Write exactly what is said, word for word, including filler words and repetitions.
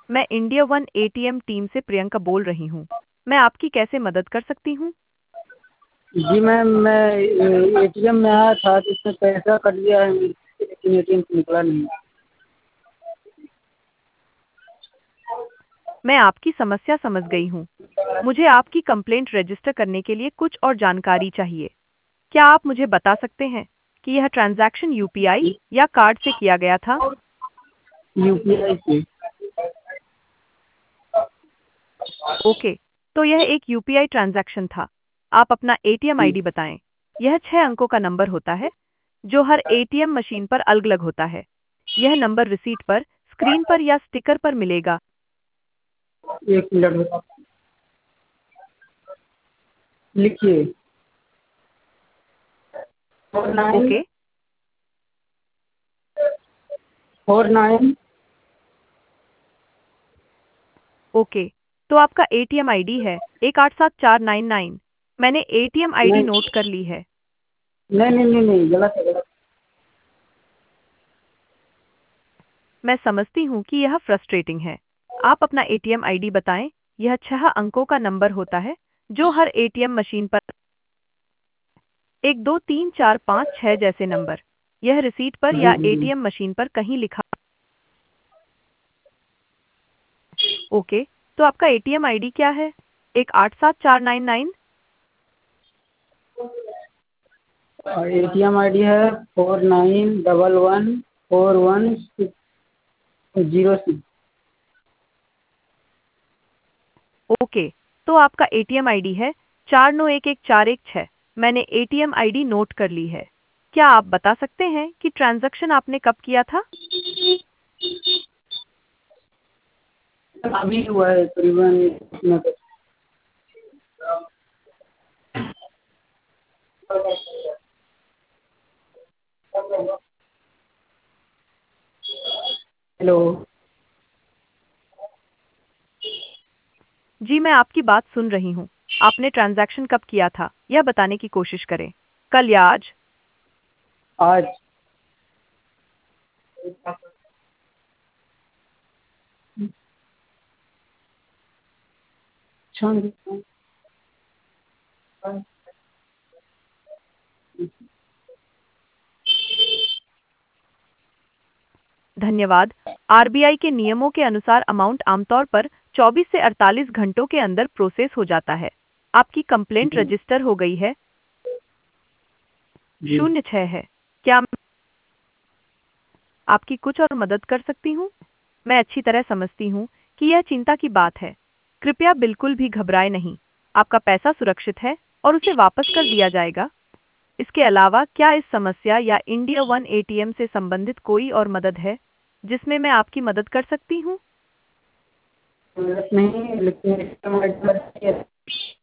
मैं India one ATM team से प्रियंका बोल रही हूँ। मैं आपकी कैसे मदद कर सकती हूँ? जी मैम, मैं एटीएम में आया था तो इसमें पैसा कट गया है लेकिन एटीएम से निकला नहीं। मैं आपकी समस्या समझ गई हूँ। मुझे आपकी कंप्लेंट रजिस्टर करने के लिए कुछ और जानकारी चाहिए। क्या आप मुझे बता सकते हैं कि यह ट्रांजैक्शन यूपीआई या कार्ड से किया गया था? यूपीआई से। ओके, तो यह एक यूपीआई ट्रांजैक्शन था। आप अपना एटीएम जी। आईडी बताएं। यह छह अंकों का नंबर होता है, जो हर एटीएम मशीन पर अलग-अलग होता है। यह नंबर रिसीट पर, स्क्रीन पर या स्टिकर पर मिलेगा। एक मिनट बता, लिखिए। Four nine okay, four nine okay. तो आपका एटीएम आईडी है एक आठ सात चार नाइन नाइन। मैंने एटीएम आईडी नहीं नोट कर ली है। नहीं नहीं नहीं नहीं, गलत है गलत। मैं समझती हूँ कि यह फ्रस्ट्रेटिंग है। आप अपना एटीएम आईडी बताएं। यह छह अंकों का नंबर होता है, जो हर एटीएम मशीन पर एक दो तीन चार पाँच छह जैसे नंबर। यह रिसीट पर जी या जी जी। एटीएम मशीन पर कहीं लिखा। ओके, तो आपका एटीएम आईडी क्या है? एक आठ सात चार नाइन नाइन। और एटीएम आईडी है four nine double one four one zero six. Okay, तो आपका एटीएम आईडी है चार नौ एक एक चार एक छः। मैंने एटीएम आईडी नोट कर ली है। क्या आप बता सकते हैं कि ट्रांजैक्शन आपने कब किया था? अभी हुआ है करीबन इतना तक। हेलो। जी, मैं आपकी बात सुन रही हूँ। आपने ट्रांजैक्शन कब किया था, यह बताने की कोशिश करें। कल या आज? आज। अच्छा। धन्यवाद। आरबीआई के नियमों के अनुसार अमाउंट आमतौर पर चौबीस से अड़तालीस घंटों के अंदर प्रोसेस हो जाता है। आपकी कंप्लेंट जी रजिस्टर हो गई है। जी। शून्य छः है। क्या मैं आपकी कुछ और मदद कर सकती हूँ? मैं अच्छी तरह समझती हूँ कि यह चिंता की बात है। कृपया बिल्कुल भी घबराएं नहीं। आपका पैसा सुरक्षित है और उसे वापस कर दिया जाएगा। इसके अलावा क्या इस समस्या या इंडिया वन एटीएम से संबंधित कोई और मदद है, जिसमें मैं आपकी मदद कर सकती हूँ? नहीं, लेकिन